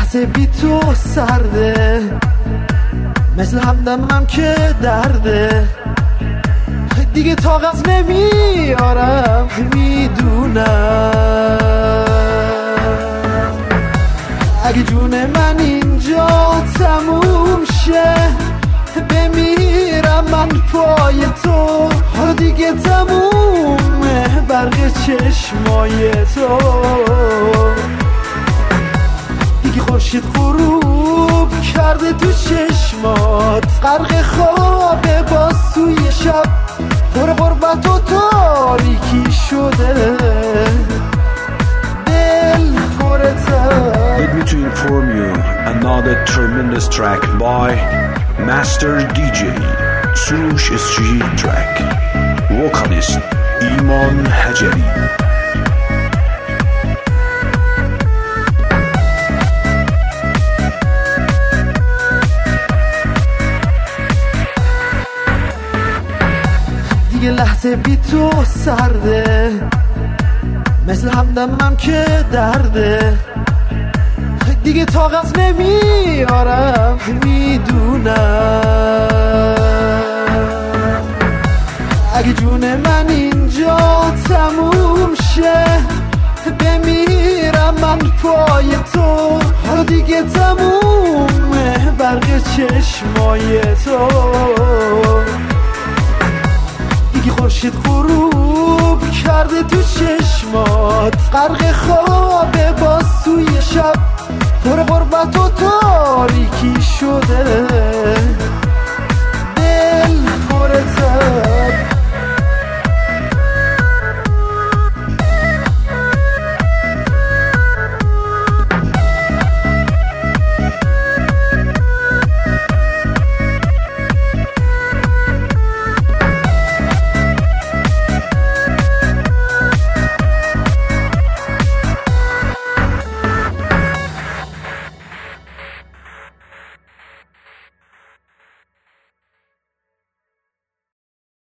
لحظه بی تو سرده، مثل همدمم که درده، دیگه طاقت نمیارم میدونم. اگه جون من اینجا تموم شه بمیرم من پای تو، حالا دیگه تمومه برق چشمای تو، دیگه خورشید غروب کرده تو چشمات، غرق خوابه باز توی شب، پر غربت و تاریکی شده دل پرته. Let me to inform you another tremendous track by Master DJ Surush Street Track, vocalist Iman Hajari. دیگه لحظه بی تو سرده، مثل همدمم که درده، دیگه طاقت نمیارم میدونم. اگه جون من اینجا تموم شه بمیرم من پای تو، حالا دیگه تمومه برق چشمای تو، دیگه خورشید غروب کرده تو چشمات، غرق خوابه باز توی شب، پر غربت و تاریکی